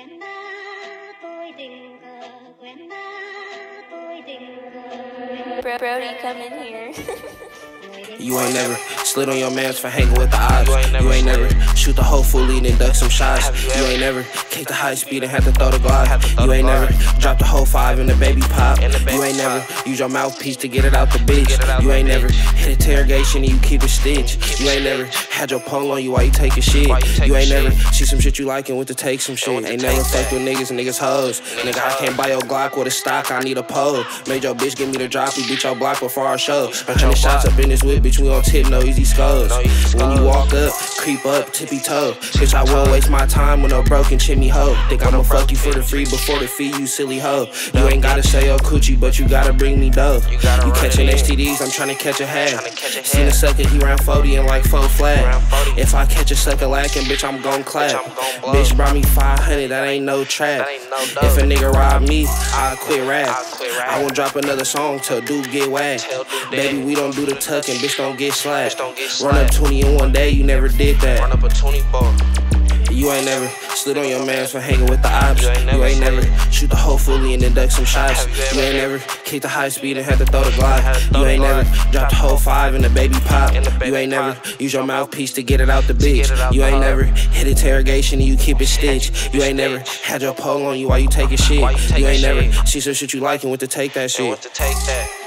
Brody, come in here. You ain't never slid on your mans for hanging with the odds. You ain't never shoot the whole fully and then duck some shots. You ain't never kick the high speed and had to throw the Glock. You ain't never drop the whole 5 in the baby pop. You ain't never use your mouthpiece to get it out the bitch. You ain't never hit interrogation and you keep it stitched. You ain't never had your pole on you while you taking shit. You ain't never see some shit you like and went to take some shit. Ain't never fucked with niggas and niggas hoes. Nigga, I can't buy your Glock with a stock, I need a pole. Made your bitch give me the drop, we beat your block before our show. 100 shots up in this whip, bitch, we on tip, no easy skulls. When you walk up, creep up, tippy toe. Bitch, I won't waste my time with no broken chimney hoe. Think I'ma fuck you for the free before the fee, you silly hoe. You ain't gotta say your coochie, but you gotta bring me dough. You catching STDs, I'm tryna catch a hat. Seen a sucker, he ran 40 and like 4 flat. If I catch a sucker lacking, bitch, I'm gon' clap. Bitch brought me 500, that ain't no trap. If a nigga rob me, I'll quit rap. I won't drop another song till dude get whacked. Baby, we don't do the tucking, bitch, don't get slapped. Run up 20 in one day, you never did that. Run up a 20 ball. You ain't never slid on your mans for hanging with the ops. You ain't never shoot the whole fully and then duck some shots. You ain't never kick the high speed and had to throw the Glock. You ain't never dropped the whole 5 in the baby pop. You ain't never use your mouthpiece to get it out the bitch. You ain't never hit interrogation and you keep it stitched. You ain't never had your pole on you while you taking shit. You ain't never see some shit you like and went to take that shit.